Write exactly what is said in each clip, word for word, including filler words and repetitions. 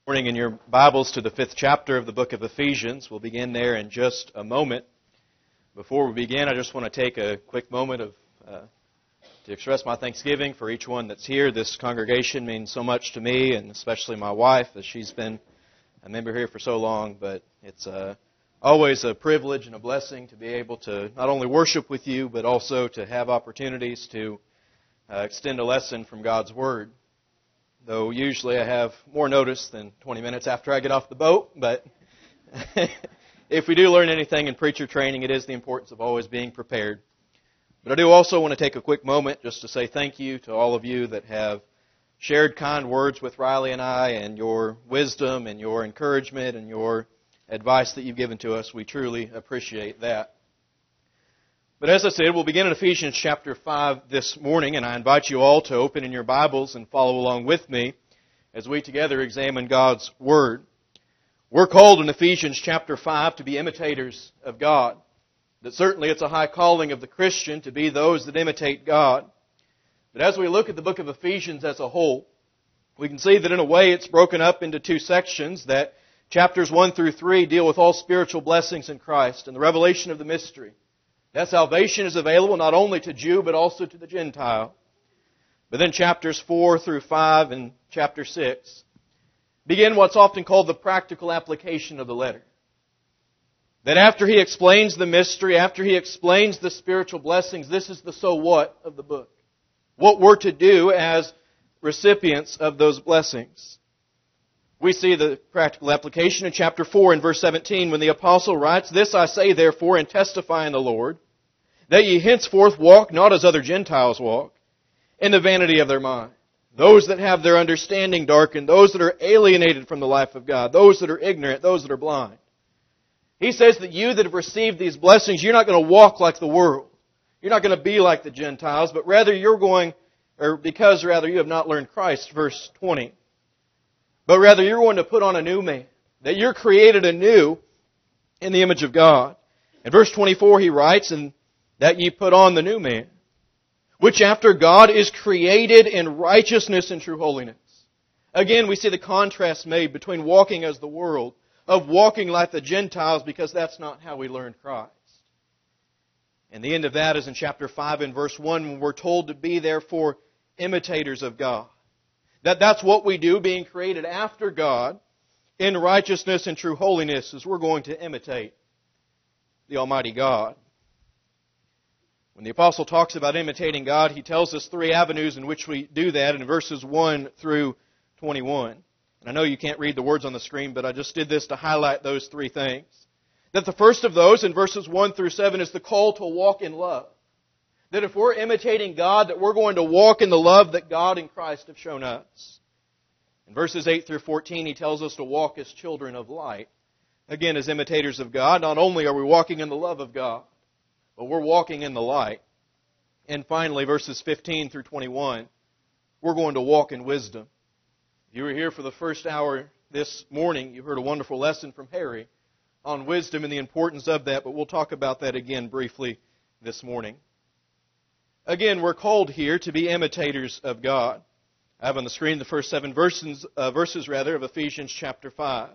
Morning in your Bibles to the fifth chapter of the book of Ephesians. We'll begin there in just a moment. Before we begin, I just want to take a quick moment of uh, to express my thanksgiving for each one that's here. This congregation means so much to me, and especially my wife, as she's been a member here for so long. But it's uh, always a privilege and a blessing to be able to not only worship with you, but also to have opportunities to uh, extend a lesson from God's Word. Though usually I have more notice than twenty minutes after I get off the boat, but if we do learn anything in preacher training, it is the importance of always being prepared. But I do also want to take a quick moment just to say thank you to all of you that have shared kind words with Riley and I, and your wisdom and your encouragement and your advice that you've given to us. We truly appreciate that. But as I said, we'll begin in Ephesians chapter five this morning, and I invite you all to open in your Bibles and follow along with me as we together examine God's Word. We're called in Ephesians chapter five to be imitators of God. That certainly it's a high calling of the Christian to be those that imitate God. But as we look at the book of Ephesians as a whole, we can see that in a way it's broken up into two sections, that chapters one through three deal with all spiritual blessings in Christ and the revelation of the mystery. That salvation is available not only to Jew, but also to the Gentile. But then chapters four through five and chapter six begin what's often called the practical application of the letter. That after he explains the mystery, after he explains the spiritual blessings, this is the so what of the book. What we're to do as recipients of those blessings. We see the practical application in chapter four and verse seventeen when the apostle writes, "This I say therefore and testify in the Lord, that ye henceforth walk not as other Gentiles walk, in the vanity of their mind. Those that have their understanding darkened, those that are alienated from the life of God, those that are ignorant, those that are blind." He says that you that have received these blessings, you're not going to walk like the world. You're not going to be like the Gentiles, but rather you're going, or because rather you have not learned Christ, verse twenty. But rather you're going to put on a new man. That you're created anew in the image of God. In verse twenty-four he writes, "And that ye put on the new man, which after God is created in righteousness and true holiness." Again, we see the contrast made between walking as the world, of walking like the Gentiles, because that's not how we learned Christ. And the end of that is in chapter five and verse one, when we're told to be therefore imitators of God. That that's what we do, being created after God in righteousness and true holiness, is we're going to imitate the Almighty God. When the apostle talks about imitating God, he tells us three avenues in which we do that in verses one through twenty-one. And I know you can't read the words on the screen, but I just did this to highlight those three things. That the first of those in verses one through seven is the call to walk in love. That if we're imitating God, that we're going to walk in the love that God and Christ have shown us. In verses eight through fourteen, he tells us to walk as children of light. Again, as imitators of God, not only are we walking in the love of God, but we're walking in the light. And finally, verses fifteen through twenty-one, we're going to walk in wisdom. If you were here for the first hour this morning, you heard a wonderful lesson from Harry on wisdom and the importance of that, but we'll talk about that again briefly this morning. Again, we're called here to be imitators of God. I have on the screen the first seven verses, uh, verses rather, of Ephesians chapter five.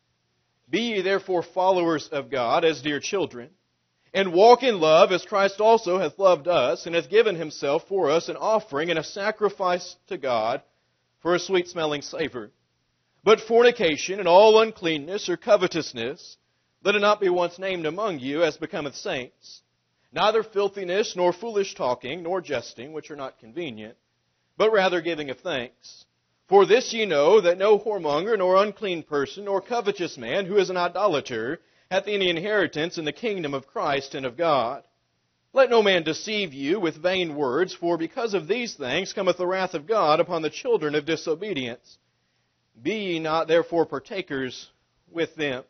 "Be ye therefore followers of God as dear children, and walk in love as Christ also hath loved us, and hath given himself for us an offering and a sacrifice to God for a sweet-smelling savor. But fornication and all uncleanness or covetousness, let it not be once named among you as becometh saints. Neither filthiness, nor foolish talking, nor jesting, which are not convenient, but rather giving of thanks. For this ye know, that no whoremonger, nor unclean person, nor covetous man, who is an idolater, hath any inheritance in the kingdom of Christ and of God. Let no man deceive you with vain words, for because of these things cometh the wrath of God upon the children of disobedience. Be ye not therefore partakers with them."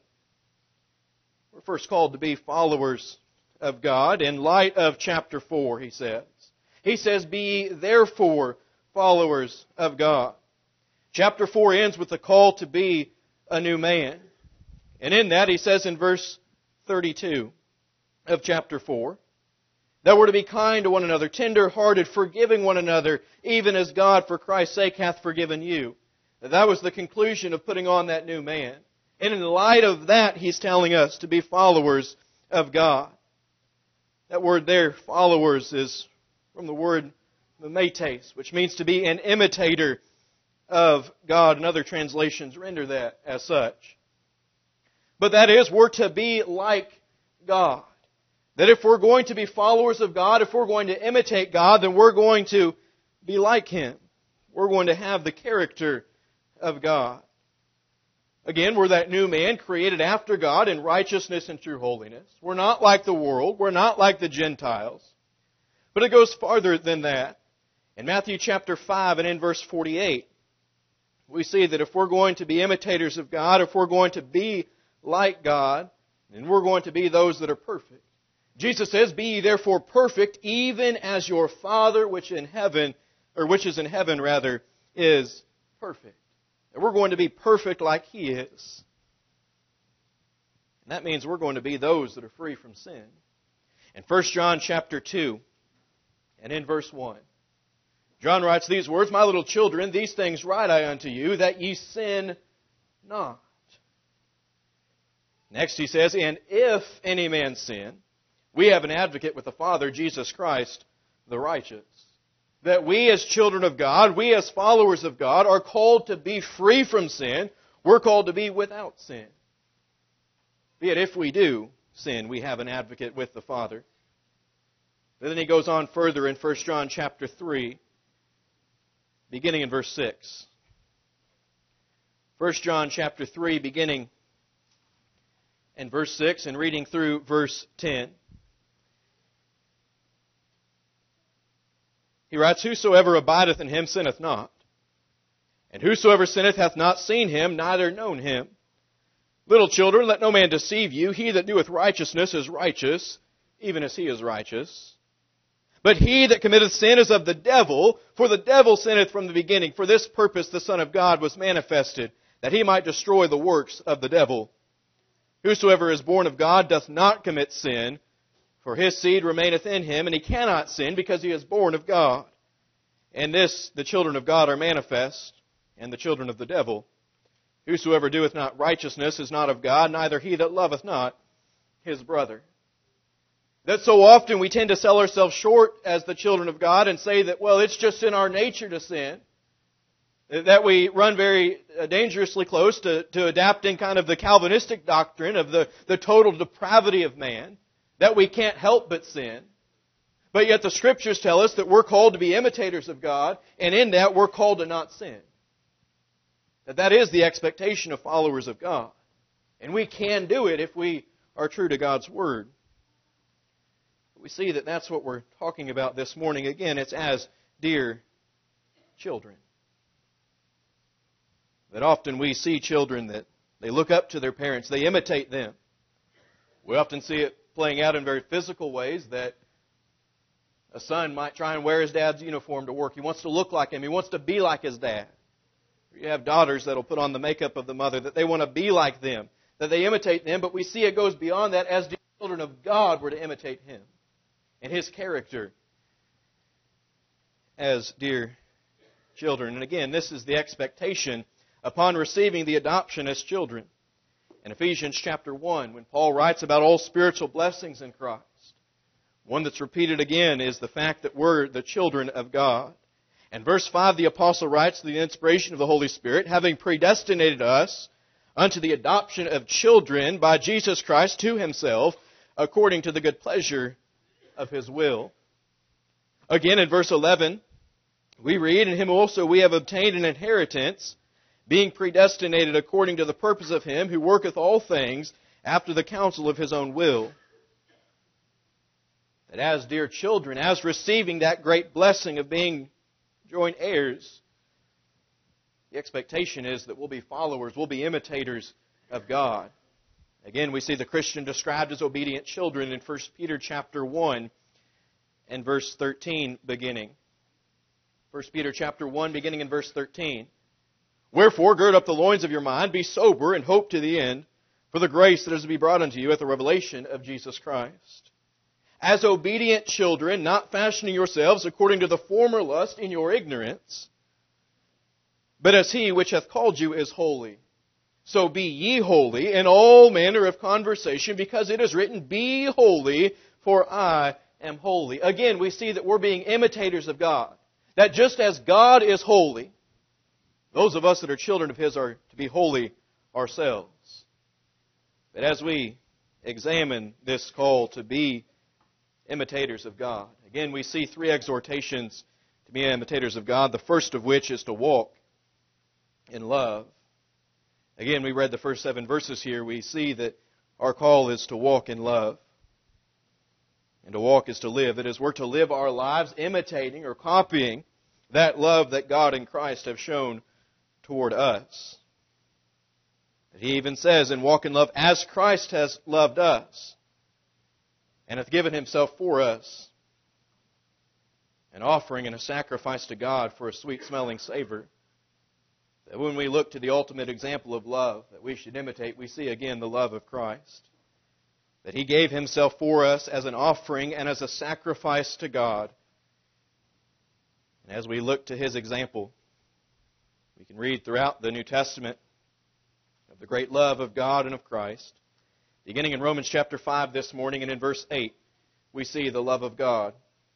We're first called to be followers of God in light of chapter four, he says. He says, "Be ye therefore followers of God." Chapter four ends with the call to be a new man. And in that, he says in verse thirty-two of chapter four, that we're to be kind to one another, tender-hearted, forgiving one another, even as God for Christ's sake hath forgiven you. That that was the conclusion of putting on that new man. And in light of that, He's telling us to be followers of God. That word there, followers, is from the word mimetes, which means to be an imitator of God, and other translations render that as such. But that is, we're to be like God. That if we're going to be followers of God, if we're going to imitate God, then we're going to be like Him. We're going to have the character of God. Again, we're that new man created after God in righteousness and true holiness. We're not like the world. We're not like the Gentiles. But it goes farther than that. In Matthew chapter five and in verse forty-eight, we see that if we're going to be imitators of God, if we're going to be like God, then we're going to be those that are perfect. Jesus says, "Be ye therefore perfect, even as your Father which in heaven, or which is in heaven rather, is perfect." And we're going to be perfect like He is. And that means we're going to be those that are free from sin. In First John chapter two, and in verse one, John writes these words, "My little children, these things write I unto you, that ye sin not." Next he says, "And if any man sin, we have an advocate with the Father, Jesus Christ, the righteous." That we as children of God, we as followers of God, are called to be free from sin. We're called to be without sin. Yet if we do sin, we have an advocate with the Father. Then he goes on further in First John chapter three, beginning in verse six. First John chapter three, beginning in verse six and reading through verse ten. He writes, "Whosoever abideth in Him sinneth not. And whosoever sinneth hath not seen Him, neither known Him. Little children, let no man deceive you. He that doeth righteousness is righteous, even as He is righteous. But he that committeth sin is of the devil, for the devil sinneth from the beginning. For this purpose the Son of God was manifested, that He might destroy the works of the devil. Whosoever is born of God doth not commit sin, for his seed remaineth in him, and he cannot sin, because he is born of God. And this the children of God are manifest, and the children of the devil. Whosoever doeth not righteousness is not of God, neither he that loveth not his brother." That so often we tend to sell ourselves short as the children of God and say that, well, it's just in our nature to sin. That we run very dangerously close to, to adapting kind of the Calvinistic doctrine of the, the total depravity of man. That we can't help but sin. But yet the Scriptures tell us that we're called to be imitators of God, and in that we're called to not sin. That that is the expectation of followers of God. And we can do it if we are true to God's Word. We see that that's what we're talking about this morning. Again, it's as dear children. That often we see children that they look up to their parents, they imitate them. We often see it playing out in very physical ways, that a son might try and wear his dad's uniform to work. He wants to look like him. He wants to be like his dad. You have daughters that will put on the makeup of the mother, that they want to be like them, that they imitate them, but we see it goes beyond that. As the children of God were to imitate Him and His character as dear children. And again, this is the expectation upon receiving the adoption as children. In Ephesians chapter one, when Paul writes about all spiritual blessings in Christ, one that's repeated again is the fact that we're the children of God. And verse five, the apostle writes, through the inspiration of the Holy Spirit, "Having predestinated us unto the adoption of children by Jesus Christ to Himself, according to the good pleasure of His will." Again, in verse eleven, we read, "In Him also we have obtained an inheritance, being predestinated according to the purpose of Him who worketh all things after the counsel of His own will." That as dear children, as receiving that great blessing of being joint heirs, the expectation is that we'll be followers, we'll be imitators of God. Again, we see the Christian described as obedient children in First Peter chapter one and verse thirteen beginning. First Peter chapter one beginning in verse thirteen. "Wherefore, gird up the loins of your mind, be sober, and hope to the end, for the grace that is to be brought unto you at the revelation of Jesus Christ. As obedient children, not fashioning yourselves according to the former lust in your ignorance." But as He which hath called you is holy, so be ye holy in all manner of conversation, because it is written, Be holy, for I am holy. Again, we see that we're being imitators of God. That just as God is holy, those of us that are children of His are to be holy ourselves. But as we examine this call to be imitators of God, again we see three exhortations to be imitators of God, the first of which is to walk in love. Again, we read the first seven verses here. We see that our call is to walk in love. And to walk is to live. That is, we're to live our lives imitating or copying that love that God and Christ have shown toward us. He even says, and walk in love as Christ has loved us, and hath given Himself for us, an offering and a sacrifice to God for a sweet-smelling savor. That when we look to the ultimate example of love that we should imitate, we see again the love of Christ. That He gave Himself for us as an offering and as a sacrifice to God. And as we look to His example, we can read throughout the New Testament of the great love of God and of Christ. Beginning in Romans chapter five this morning and in verse eight, we see the love of God.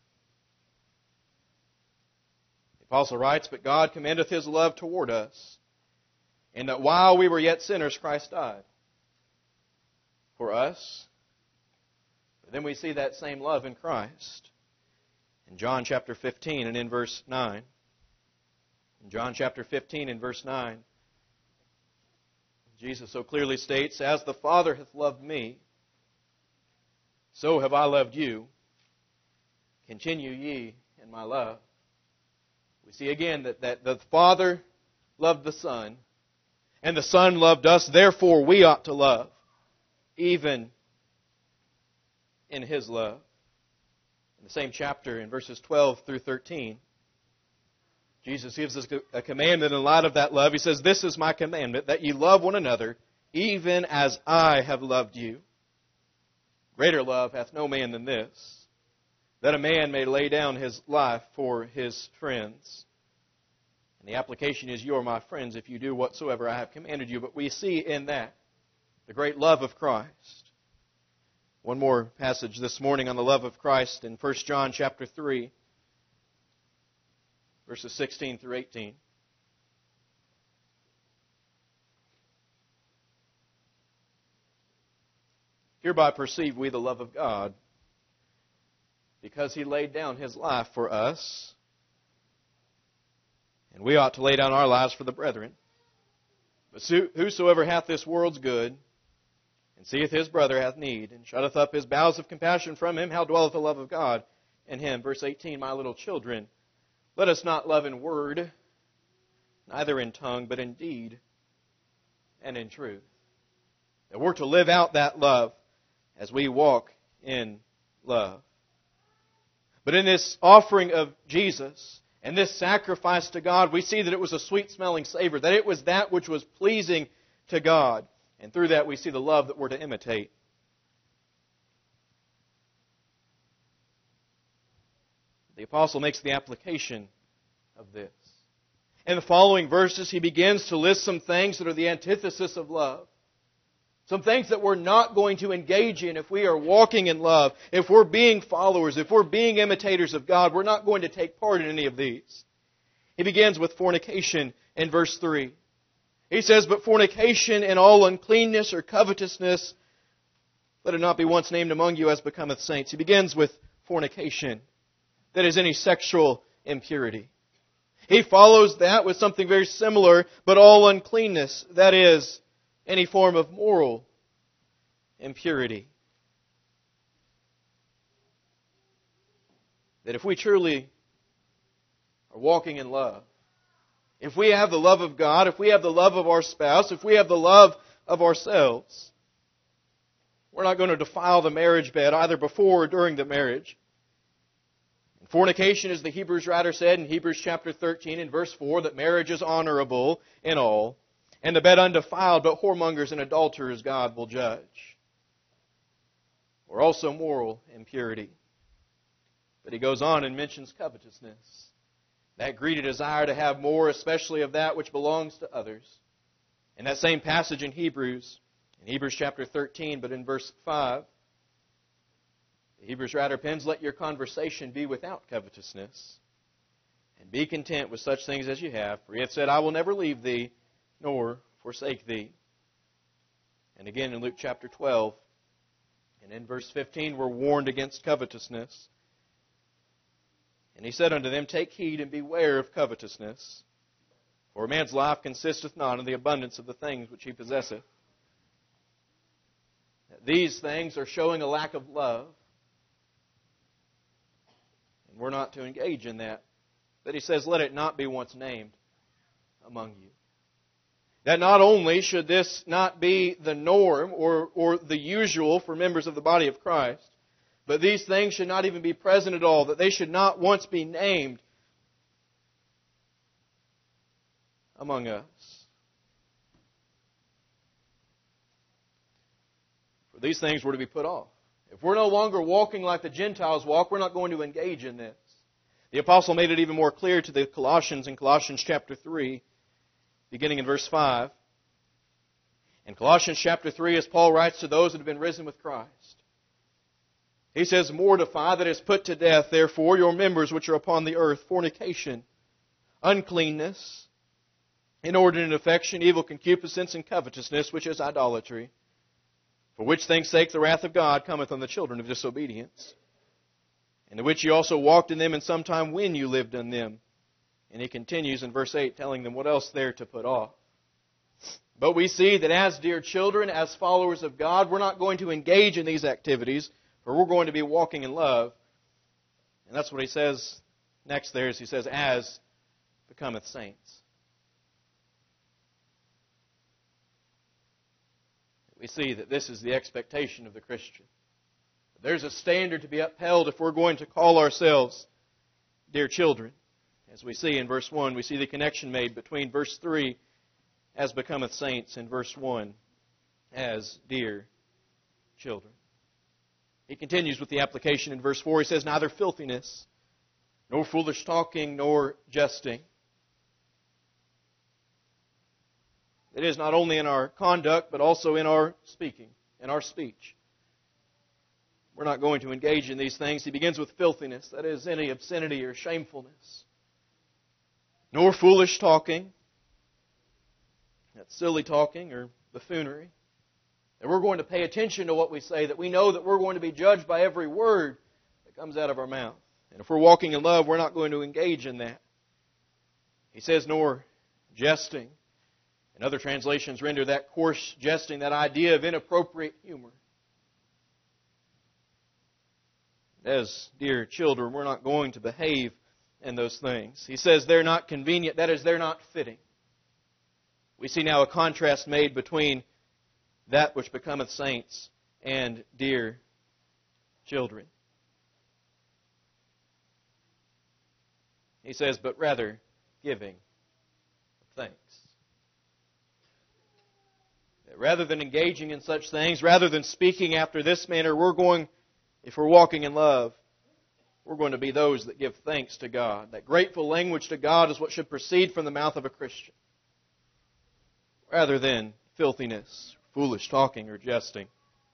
The apostle writes, But God commendeth His love toward us, in that while we were yet sinners, Christ died for us. But then we see that same love in Christ in John chapter fifteen and in verse nine. In John chapter fifteen and verse nine, Jesus so clearly states, As the Father hath loved me, so have I loved you. Continue ye in my love. We see again that, that the Father loved the Son, and the Son loved us, therefore we ought to love, even in His love. In the same chapter, in verses twelve through thirteen, Jesus gives us a commandment in light of that love. He says, This is my commandment, that ye love one another, even as I have loved you. Greater love hath no man than this, that a man may lay down his life for his friends. And the application is, You are my friends if you do whatsoever I have commanded you. But we see in that the great love of Christ. One more passage this morning on the love of Christ in First John chapter three. Verses sixteen through eighteen. Hereby perceive we the love of God, because He laid down His life for us, and we ought to lay down our lives for the brethren. But whosoever hath this world's good, and seeth his brother hath need, and shutteth up his bowels of compassion from him, how dwelleth the love of God in him? Verse eighteen, My little children, let us not love in word, neither in tongue, but in deed and in truth. That we're to live out that love as we walk in love. But in this offering of Jesus and this sacrifice to God, we see that it was a sweet-smelling savor, that it was that which was pleasing to God. And through that we see the love that we're to imitate. The apostle makes the application of this. In the following verses, he begins to list some things that are the antithesis of love. Some things that we're not going to engage in if we are walking in love. If we're being followers, if we're being imitators of God, we're not going to take part in any of these. He begins with fornication in verse three. He says, But fornication and all uncleanness or covetousness, let it not be once named among you as becometh saints. He begins with fornication. That is any sexual impurity. He follows that with something very similar, but all uncleanness. That is any form of moral impurity. That if we truly are walking in love, if we have the love of God, if we have the love of our spouse, if we have the love of ourselves, we're not going to defile the marriage bed either before or during the marriage. And fornication, as the Hebrews writer said in Hebrews chapter thirteen and verse four, that marriage is honorable in all, and the bed undefiled, but whoremongers and adulterers God will judge. Or also moral impurity. But he goes on and mentions covetousness. That greedy desire to have more, especially of that which belongs to others. In that same passage in Hebrews, in Hebrews chapter thirteen, but in verse five, the Hebrews writer pens, "Let your conversation be without covetousness, and be content with such things as you have. For he hath said, I will never leave thee, nor forsake thee." And again in Luke chapter twelve, and in verse fifteen, we're warned against covetousness. "And he said unto them, Take heed and beware of covetousness. For a man's life consisteth not in the abundance of the things which he possesseth." These things are showing a lack of love. And we're not to engage in that. But he says, let it not be once named among you. That not only should this not be the norm or, or the usual for members of the body of Christ, but these things should not even be present at all, that they should not once be named among us. For these things were to be put off. If we're no longer walking like the Gentiles walk, we're not going to engage in this. The apostle made it even more clear to the Colossians in Colossians chapter three, beginning in verse five. In Colossians chapter three, as Paul writes to those that have been risen with Christ, he says, "Mortify, that is put to death, therefore, your members which are upon the earth, fornication, uncleanness, inordinate affection, evil concupiscence, and covetousness, which is idolatry. For which things' sake the wrath of God cometh on the children of disobedience. In the which ye also walked in them in some time when you lived in them." And he continues in verse eight, telling them what else they're to put off. But we see that as dear children, as followers of God, we're not going to engage in these activities, for we're going to be walking in love. And that's what he says next there, is he says, "as becometh saints." We see that this is the expectation of the Christian. There's a standard to be upheld if we're going to call ourselves dear children. As we see in verse one, we see the connection made between verse three, "as becometh saints," and verse one, "as dear children." He continues with the application in verse four. He says, "Neither filthiness, nor foolish talking, nor jesting." It is not only in our conduct, but also in our speaking, in our speech. We're not going to engage in these things. He begins with filthiness, that is, any obscenity or shamefulness. Nor foolish talking, that's silly talking or buffoonery. That we're going to pay attention to what we say, that we know that we're going to be judged by every word that comes out of our mouth. And if we're walking in love, we're not going to engage in that. He says, nor jesting. And other translations render that coarse jesting, that idea of inappropriate humor. As dear children, we're not going to behave in those things. He says they're not convenient, that is, they're not fitting. We see now a contrast made between that which becometh saints and dear children. He says, but rather giving thanks. Rather than engaging in such things, rather than speaking after this manner, we're going, if we're walking in love, we're going to be those that give thanks to God. That grateful language to God is what should proceed from the mouth of a Christian, rather than filthiness, foolish talking, or jesting.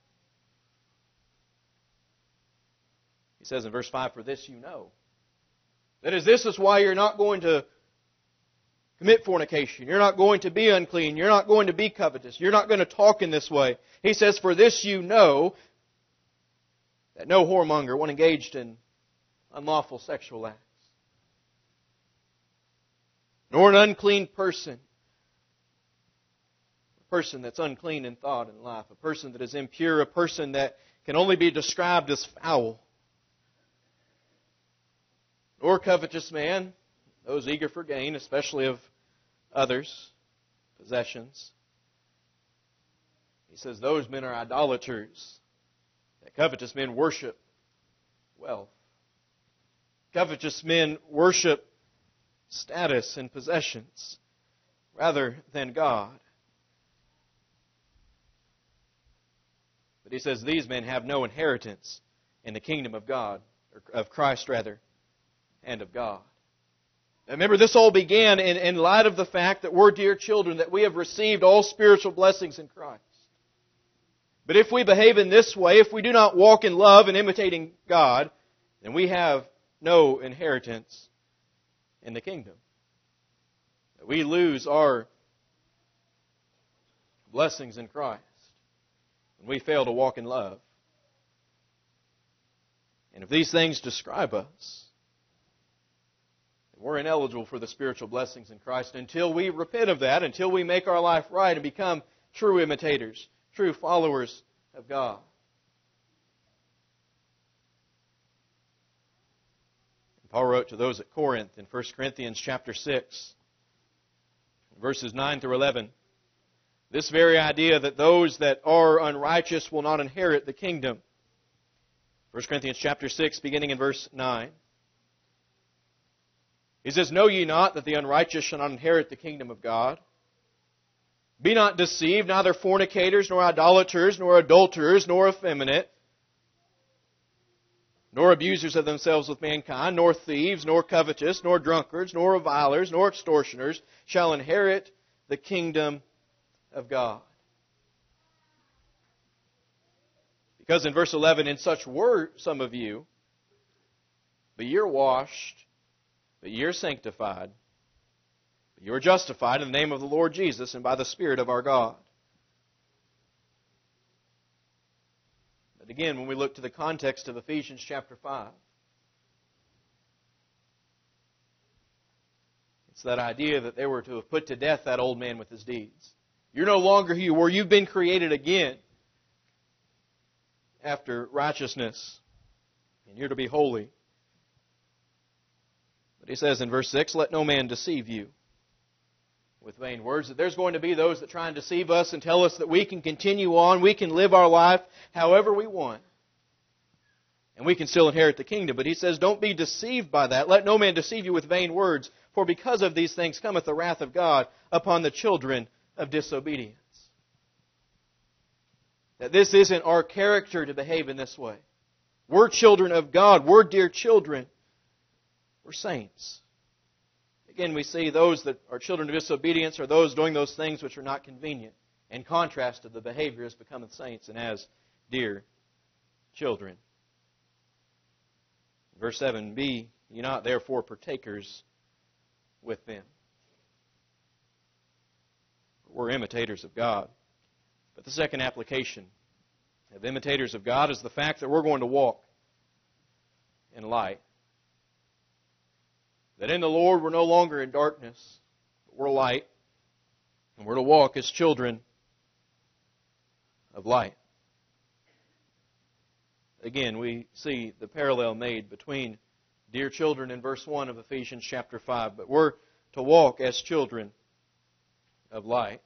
He says in verse five, "For this you know." That is, this is why you're not going to commit fornication. You're not going to be unclean. You're not going to be covetous. You're not going to talk in this way. He says, "For this you know, that no whoremonger, one engaged in unlawful sexual acts, nor an unclean person," a person that's unclean in thought and life, a person that is impure, a person that can only be described as foul, "nor covetous man," those eager for gain, especially of others' possessions. He says those men are idolaters. That covetous men worship wealth. Covetous men worship status and possessions rather than God. But he says these men have no inheritance in the kingdom of God, or of Christ rather, and of God. Remember, this all began in, in light of the fact that we're dear children, that we have received all spiritual blessings in Christ. But if we behave in this way, if we do not walk in love and imitating God, then we have no inheritance in the kingdom. We lose our blessings in Christ when we fail to walk in love. And if these things describe us, we're ineligible for the spiritual blessings in Christ until we repent of that, until we make our life right and become true imitators, true followers of God. Paul wrote to those at Corinth in First Corinthians chapter six, verses nine through eleven, this very idea that those that are unrighteous will not inherit the kingdom. First Corinthians chapter six, beginning in verse nine. He says, "Know ye not that the unrighteous shall not inherit the kingdom of God? Be not deceived, neither fornicators, nor idolaters, nor adulterers, nor effeminate, nor abusers of themselves with mankind, nor thieves, nor covetous, nor drunkards, nor revilers, nor extortioners shall inherit the kingdom of God." Because in verse eleven, "In such were some of you, but ye are washed, but ye are sanctified, but ye are justified in the name of the Lord Jesus and by the Spirit of our God." But again, when we look to the context of Ephesians chapter five, it's that idea that they were to have put to death that old man with his deeds. You're no longer who you were. You've been created again after righteousness, and you're to be holy. But he says in verse six, "Let no man deceive you with vain words," that there's going to be those that try and deceive us and tell us that we can continue on, we can live our life however we want, and we can still inherit the kingdom. But he says, don't be deceived by that. Let no man deceive you with vain words, for because of these things cometh the wrath of God upon the children of disobedience. That this isn't our character to behave in this way. We're children of God. We're dear children. We're saints. Again, we see those that are children of disobedience are those doing those things which are not convenient, in contrast to the behavior as becometh saints and as dear children. Verse seven, "Be ye not therefore partakers with them." We're imitators of God. But the second application of imitators of God is the fact that we're going to walk in light. That in the Lord we're no longer in darkness, but we're light, and we're to walk as children of light. Again, we see the parallel made between dear children in verse one of Ephesians chapter five, but we're to walk as children of light.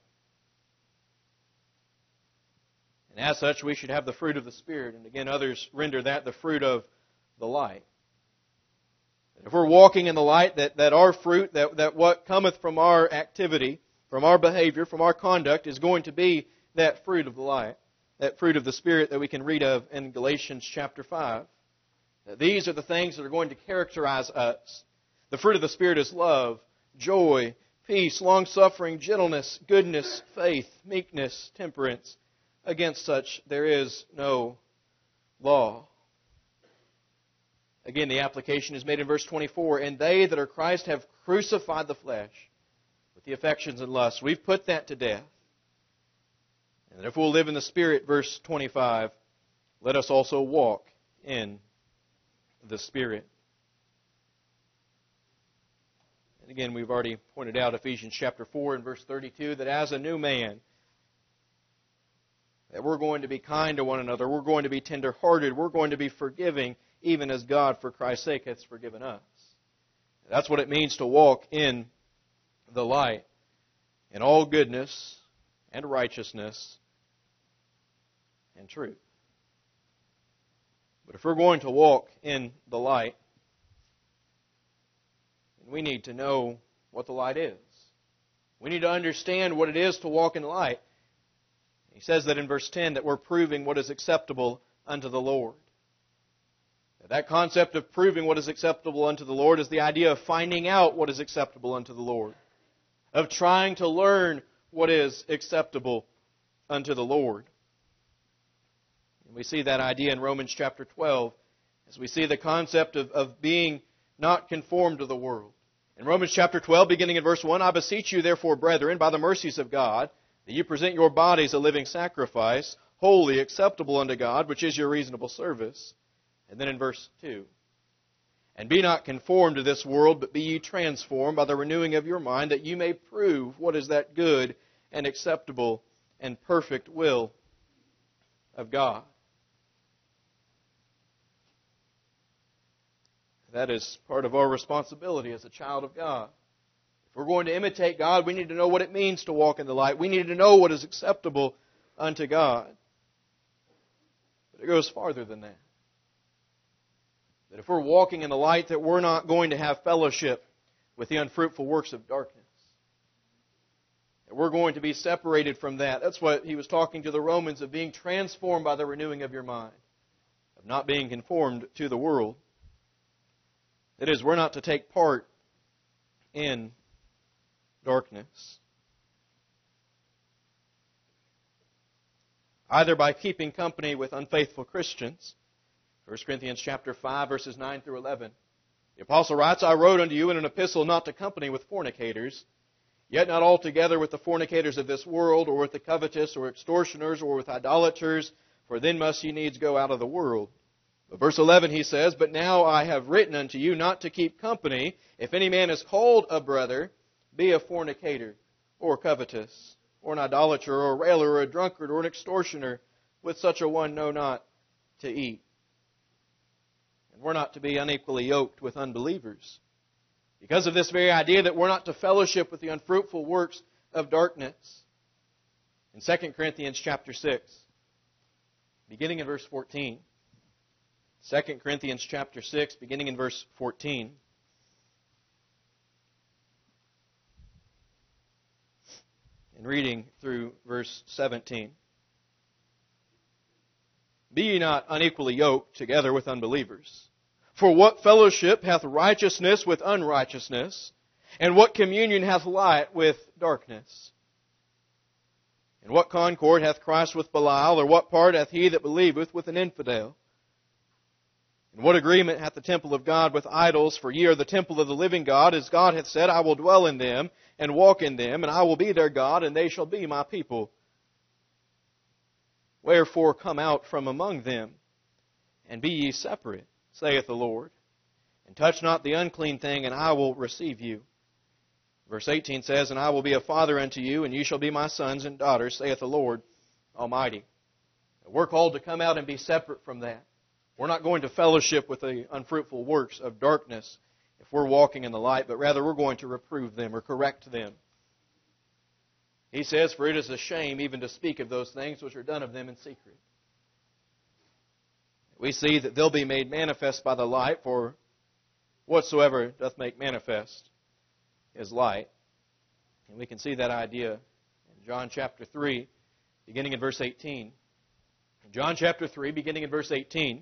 And as such, we should have the fruit of the Spirit. And again, others render that the fruit of the light. If we're walking in the light, that, that our fruit, that, that what cometh from our activity, from our behavior, from our conduct, is going to be that fruit of the light, that fruit of the Spirit that we can read of in Galatians chapter five. These are the things that are going to characterize us. The fruit of the Spirit is love, joy, peace, long-suffering, gentleness, goodness, faith, meekness, temperance. Against such there is no law. Again, the application is made in verse twenty-four. "And they that are Christ have crucified the flesh with the affections and lusts." We've put that to death. And if we'll live in the Spirit, verse twenty-five, "let us also walk in the Spirit." And again, we've already pointed out Ephesians chapter four and verse thirty-two, that as a new man, that we're going to be kind to one another, we're going to be tender-hearted, we're going to be forgiving, even as God, for Christ's sake, hath forgiven us. That's what it means to walk in the light, in all goodness and righteousness and truth. But if we're going to walk in the light, we need to know what the light is. We need to understand what it is to walk in light. He says that in verse ten, that we're proving what is acceptable unto the Lord. That concept of proving what is acceptable unto the Lord is the idea of finding out what is acceptable unto the Lord, of trying to learn what is acceptable unto the Lord. And we see that idea in Romans chapter twelve, as we see the concept of, of being not conformed to the world. In Romans chapter twelve, beginning in verse one, I beseech you therefore, brethren, by the mercies of God, that you present your bodies a living sacrifice, holy, acceptable unto God, which is your reasonable service. And then in verse two, and be not conformed to this world, but be ye transformed by the renewing of your mind, that you may prove what is that good and acceptable and perfect will of God. That is part of our responsibility as a child of God. If we're going to imitate God, we need to know what it means to walk in the light. We need to know what is acceptable unto God. But it goes farther than that. That if we're walking in the light, that we're not going to have fellowship with the unfruitful works of darkness. That we're going to be separated from that. That's what he was talking to the Romans, of being transformed by the renewing of your mind, of not being conformed to the world. That is, we're not to take part in darkness, either by keeping company with unfaithful Christians. First Corinthians chapter five, verses nine through eleven. The apostle writes, I wrote unto you in an epistle not to company with fornicators, yet not altogether with the fornicators of this world, or with the covetous, or extortioners, or with idolaters, for then must ye needs go out of the world. But verse eleven he says, But now I have written unto you not to keep company, if any man is called a brother, be a fornicator, or covetous, or an idolater, or a railer, or a drunkard, or an extortioner, with such a one know not to eat. And we're not to be unequally yoked with unbelievers, because of this very idea that we're not to fellowship with the unfruitful works of darkness. In Second Corinthians chapter six, beginning in verse fourteen, Second Corinthians chapter six, beginning in verse fourteen, and reading through verse seventeen. Be ye not unequally yoked together with unbelievers. For what fellowship hath righteousness with unrighteousness? And what communion hath light with darkness? And what concord hath Christ with Belial? Or what part hath he that believeth with an infidel? And what agreement hath the temple of God with idols? For ye are the temple of the living God, as God hath said, I will dwell in them, and walk in them, and I will be their God, and they shall be my people. Wherefore come out from among them, and be ye separate, saith the Lord, and touch not the unclean thing, and I will receive you. Verse eighteen says, And I will be a father unto you, and ye shall be my sons and daughters, saith the Lord Almighty. We're called to come out and be separate from that. We're not going to fellowship with the unfruitful works of darkness if we're walking in the light, but rather we're going to reprove them or correct them. He says, For it is a shame even to speak of those things which are done of them in secret. We see that they'll be made manifest by the light, for whatsoever doth make manifest is light. And we can see that idea in John chapter three, beginning in verse eighteen. In John chapter three, beginning in verse eighteen,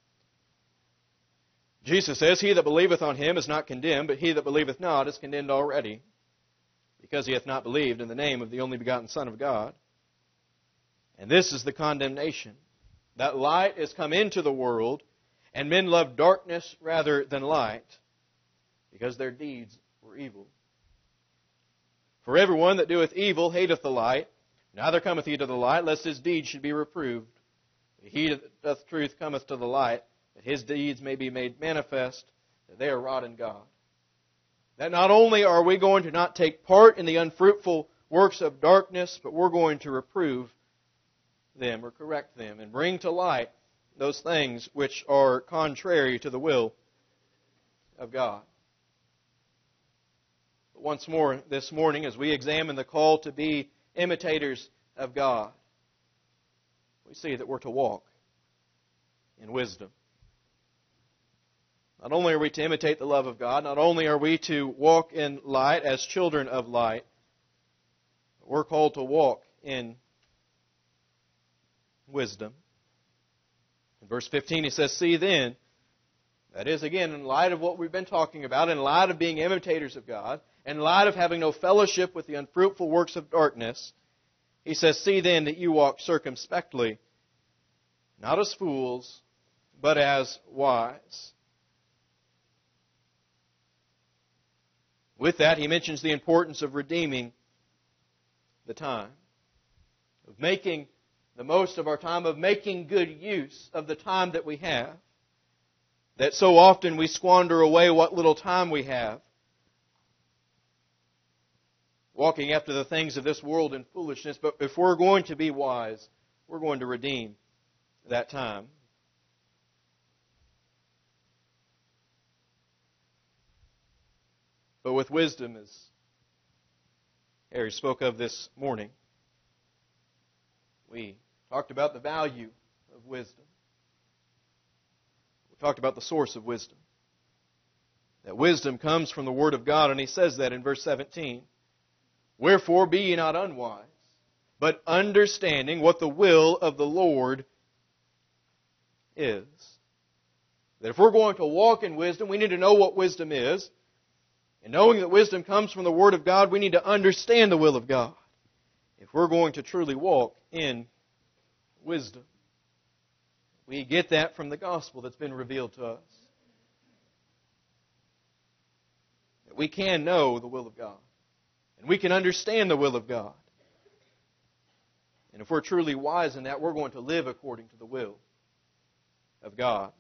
Jesus says, He that believeth on him is not condemned, but he that believeth not is condemned already, because he hath not believed in the name of the only begotten Son of God. And this is the condemnation, that light is come into the world, and men love darkness rather than light, because their deeds were evil. For everyone that doeth evil hateth the light, neither cometh he to the light, lest his deeds should be reproved. But he that doth truth cometh to the light, that his deeds may be made manifest, that they are wrought in God. That not only are we going to not take part in the unfruitful works of darkness, but we're going to reprove them or correct them and bring to light those things which are contrary to the will of God. But once more this morning, as we examine the call to be imitators of God, we see that we're to walk in wisdom. Not only are we to imitate the love of God, not only are we to walk in light as children of light, but we're called to walk in wisdom. In verse fifteen he says, See then That is, again, in light of what we've been talking about, in light of being imitators of God, in light of having no fellowship with the unfruitful works of darkness, he says, see then that you walk circumspectly, not as fools, but as wise. With that, he mentions the importance of redeeming the time, of making the most of our time, of making good use of the time that we have. That so often we squander away what little time we have, walking after the things of this world in foolishness. But if we're going to be wise, we're going to redeem that time. But with wisdom, as Harry spoke of this morning, we talked about the value of wisdom. We talked about the source of wisdom. That wisdom comes from the Word of God, and he says that in verse seventeen. Wherefore be ye not unwise, but understanding what the will of the Lord is. That if we're going to walk in wisdom, we need to know what wisdom is. And knowing that wisdom comes from the Word of God, we need to understand the will of God if we're going to truly walk in wisdom. We get that from the gospel that's been revealed to us. That we can know the will of God. And we can understand the will of God. And if we're truly wise in that, we're going to live according to the will of God.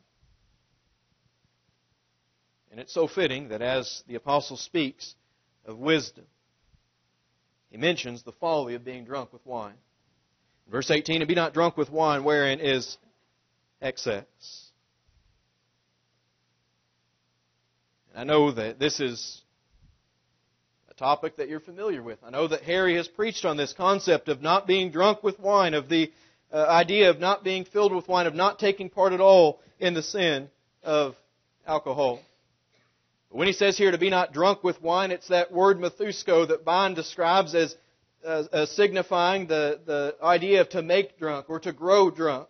And it's so fitting that as the apostle speaks of wisdom, he mentions the folly of being drunk with wine. In verse eighteen, and be not drunk with wine wherein is excess. And I know that this is a topic that you're familiar with. I know that Harry has preached on this concept of not being drunk with wine, of the uh, idea of not being filled with wine, of not taking part at all in the sin of alcohol. When he says here to be not drunk with wine, it's that word methusko that Bond describes as uh, uh, signifying the, the idea of to make drunk or to grow drunk.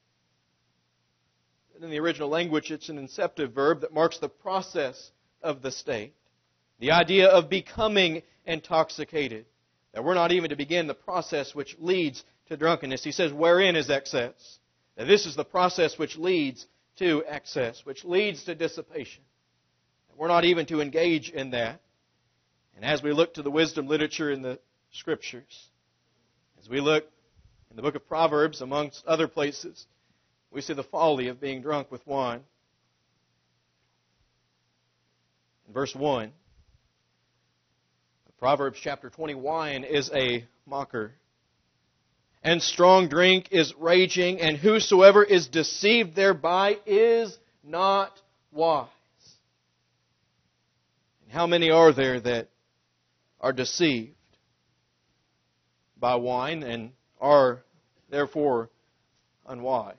In the original language, it's an inceptive verb that marks the process of the state. The idea of becoming intoxicated. That we're not even to begin the process which leads to drunkenness. He says, wherein is excess? Now, this is the process which leads to excess, which leads to dissipation. We're not even to engage in that. And as we look to the wisdom literature in the Scriptures, as we look in the book of Proverbs, amongst other places, we see the folly of being drunk with wine. In verse one, Proverbs chapter twenty, wine is a mocker, and strong drink is raging, and whosoever is deceived thereby is not wise. How many are there that are deceived by wine and are therefore unwise?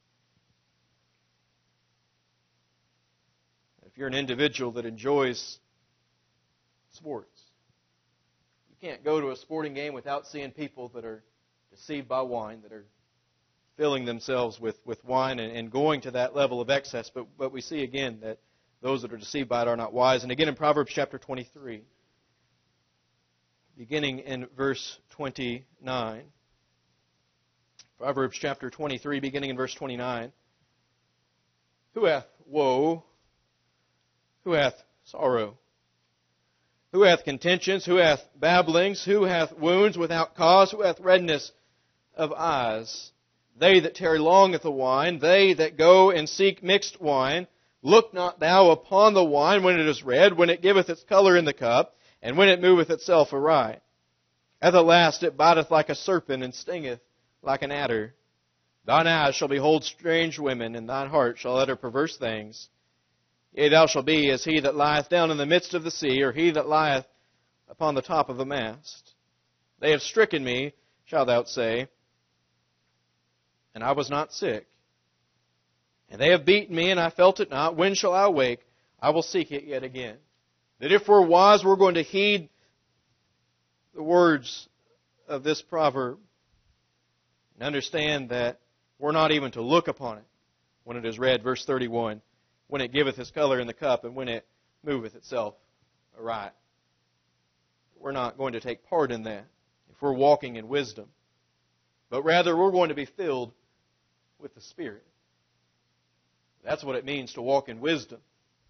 If you're an individual that enjoys sports, you can't go to a sporting game without seeing people that are deceived by wine, that are filling themselves with, with wine and, and going to that level of excess. But, but we see again that those that are deceived by it are not wise. And again in Proverbs chapter twenty-three, beginning in verse twenty-nine. Proverbs chapter twenty-three, beginning in verse twenty-nine. Who hath woe? Who hath sorrow? Who hath contentions? Who hath babblings? Who hath wounds without cause? Who hath redness of eyes? They that tarry long at the wine, they that go and seek mixed wine. Look not thou upon the wine when it is red, when it giveth its color in the cup, and when it moveth itself awry. At the last it biteth like a serpent, and stingeth like an adder. Thine eyes shall behold strange women, and thine heart shall utter perverse things. Yea, thou shalt be as he that lieth down in the midst of the sea, or he that lieth upon the top of a mast. They have stricken me, shalt thou say, and I was not sick. And they have beaten me, and I felt it not. When shall I awake? I will seek it yet again. That if we're wise, we're going to heed the words of this proverb and understand that we're not even to look upon it when it is read. Verse thirty-one, when it giveth his color in the cup, and when it moveth itself aright. We're not going to take part in that if we're walking in wisdom. But rather, we're going to be filled with the Spirit. That's what it means to walk in wisdom.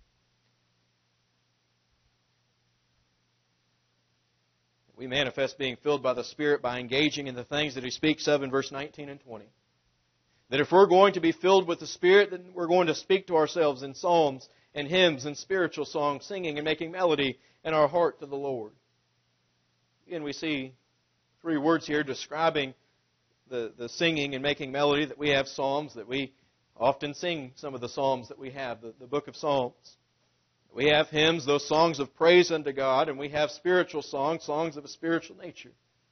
We manifest being filled by the Spirit by engaging in the things that He speaks of in verse nineteen and twenty. That if we're going to be filled with the Spirit, then we're going to speak to ourselves in psalms and hymns and spiritual songs, singing and making melody in our heart to the Lord. Again, we see three words here describing the, the singing and making melody, that we have psalms, that we often sing some of the psalms that we have, the, the book of Psalms. We have hymns, those songs of praise unto God, and we have spiritual songs, songs of a spiritual nature.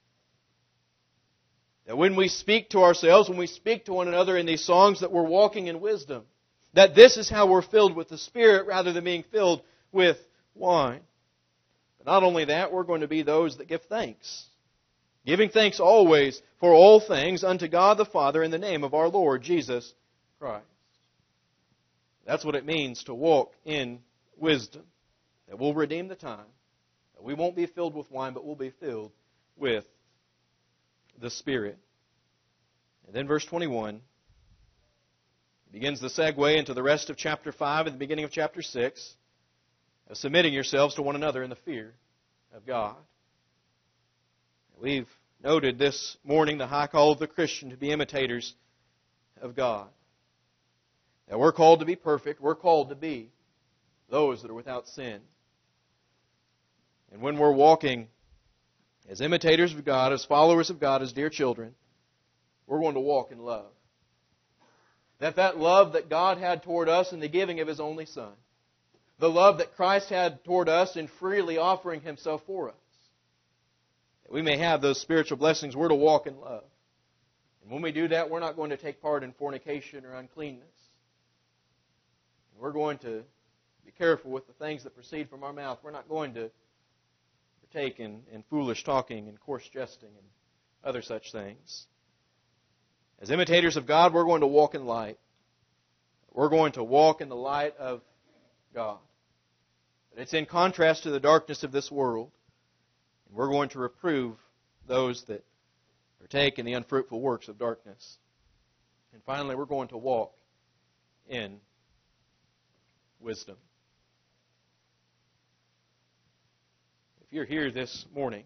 That when we speak to ourselves, when we speak to one another in these songs, that we're walking in wisdom. That this is how we're filled with the Spirit rather than being filled with wine. But not only that, we're going to be those that give thanks. Giving thanks always for all things unto God the Father in the name of our Lord Jesus Christ. That's what it means to walk in wisdom. That we'll redeem the time. That we won't be filled with wine, but we'll be filled with the Spirit. And then verse twenty-one begins the segue into the rest of chapter five and the beginning of chapter six, of submitting yourselves to one another in the fear of God. We've noted this morning the high call of the Christian to be imitators of God. That we're called to be perfect. We're called to be those that are without sin. And when we're walking as imitators of God, as followers of God, as dear children, we're going to walk in love. That that love that God had toward us in the giving of His only Son, the love that Christ had toward us in freely offering Himself for us, that we may have those spiritual blessings, we're to walk in love. And when we do that, we're not going to take part in fornication or uncleanness. We're going to be careful with the things that proceed from our mouth. We're not going to partake in, in foolish talking and coarse jesting and other such things. As imitators of God, we're going to walk in light. We're going to walk in the light of God. But it's in contrast to the darkness of this world. And we're going to reprove those that partake in the unfruitful works of darkness. And finally, we're going to walk in wisdom. If you're here this morning,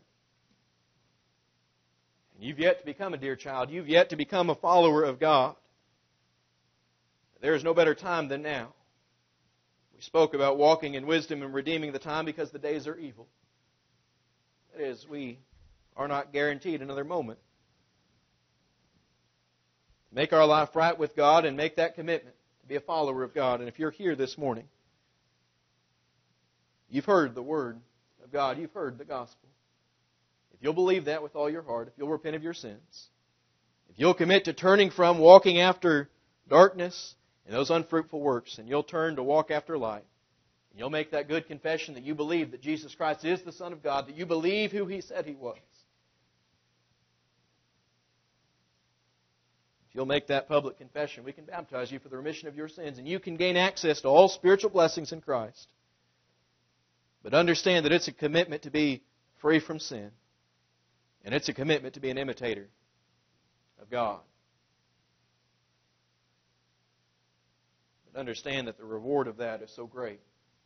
and you've yet to become a dear child, you've yet to become a follower of God, there is no better time than now. We spoke about walking in wisdom and redeeming the time because the days are evil. That is, we are not guaranteed another moment. Make our life right with God and make that commitment to be a follower of God. And if you're here this morning, you've heard the Word of God. You've heard the gospel. If you'll believe that with all your heart, if you'll repent of your sins, if you'll commit to turning from walking after darkness and those unfruitful works, and you'll turn to walk after light, and you'll make that good confession that you believe that Jesus Christ is the Son of God, that you believe who He said He was. If you'll make that public confession, we can baptize you for the remission of your sins, and you can gain access to all spiritual blessings in Christ. But understand that it's a commitment to be free from sin. And it's a commitment to be an imitator of God. But understand that the reward of that is so great.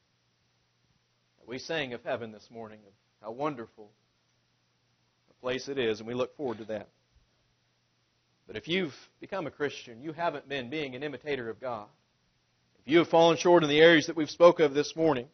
We sang of heaven this morning, of how wonderful a place it is, and we look forward to that. But if you've become a Christian, you haven't been being an imitator of God. If you have fallen short in the areas that we've spoke of this morning,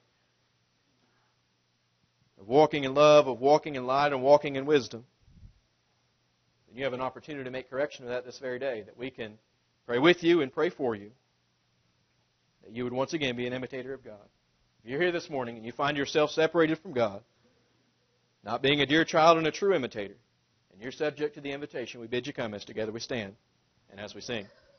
of walking in love, of walking in light, and walking in wisdom, then you have an opportunity to make correction of that this very day, that we can pray with you and pray for you, that you would once again be an imitator of God. If you're here this morning and you find yourself separated from God, not being a dear child and a true imitator, and you're subject to the invitation, we bid you come as together we stand and as we sing.